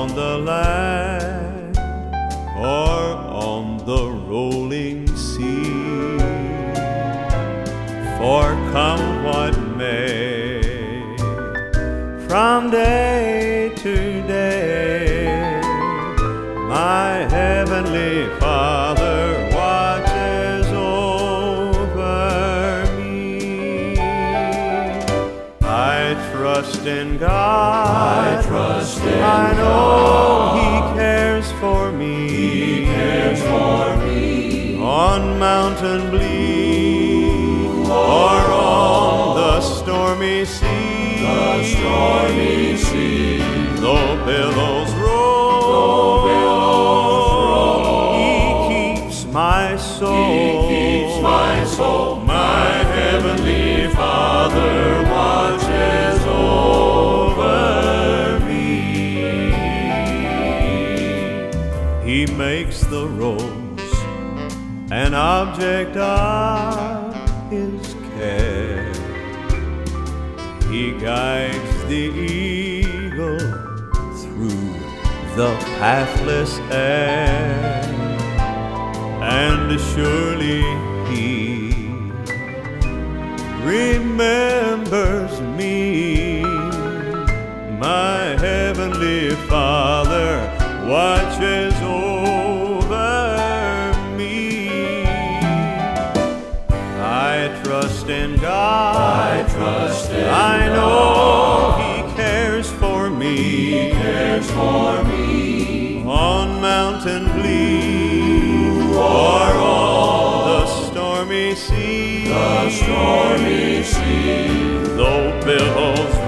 on the land or on the rolling sea. For come what may, from day to day, my heavenly Father watches over me. I trust in God. I know He cares for me. On mountain bleak or on the stormy sea, though billows roll, He keeps my soul. My heavenly Father watches over me. He makes the rose an object of His care. He guides the eagle through the pathless air, and surely He remembers me. My heavenly Father watches over me. I trust in God. I know He cares for me. On mountain bleak or on the stormy sea, though billows